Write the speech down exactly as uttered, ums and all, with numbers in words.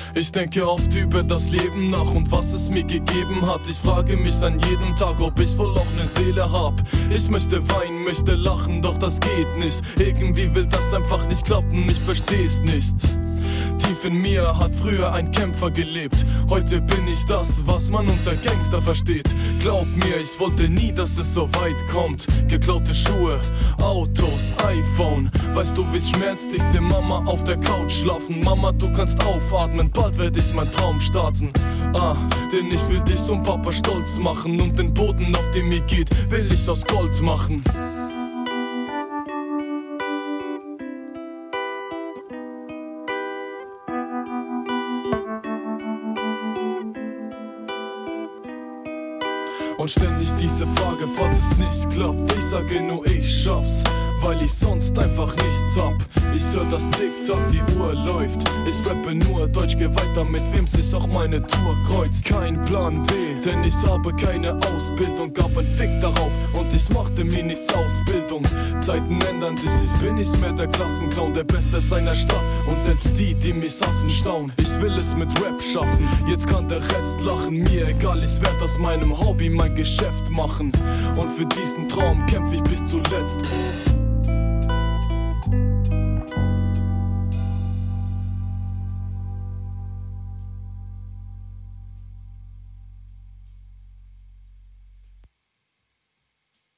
Ich denke oft über das Leben nach und was es mir gegeben hat. Ich frage mich an jedem Tag, ob ich wohl auch ne Seele hab. Ich möchte weinen, möchte lachen, doch das geht nicht. Irgendwie will das einfach nicht klappen, ich versteh's nicht. Tief in mir hat früher ein Kämpfer gelebt. Heute bin ich das, was man unter Gangster versteht. Glaub mir, ich wollte nie, dass es so weit kommt. Geklaute Schuhe, Autos, iPhone. Weißt du, wie's schmerzt? Ich seh Mama auf der Couch schlafen. Mama, du kannst aufatmen, bald werd ich mein Traum starten. Ah, denn ich will dich und Papa stolz machen. Und den Boden, auf dem ihr geht, will ich aus Gold machen. Und ständig diese Frage, falls es nicht klappt. Ich sage nur, ich schaff's, weil ich sonst einfach nichts hab. Ich hör das Tick-Tack, die Uhr läuft. Ich rappe nur Deutsch, geh weiter, mit wem sich auch meine Tour kreuzt. Kein Plan B, denn ich habe keine Ausbildung. Gab ein Fick darauf und ich machte mir nichts aus Bildung. Zeiten ändern sich, ich bin nicht mehr der Klassenclown, der Beste seiner Stadt. Und selbst die, die mich hassen, staunen. Ich will es mit Rap schaffen, jetzt kann der Rest lachen. Mir egal, ich werd aus meinem Hobby mein Geschäft machen. Und für diesen Traum kämpf ich bis zuletzt.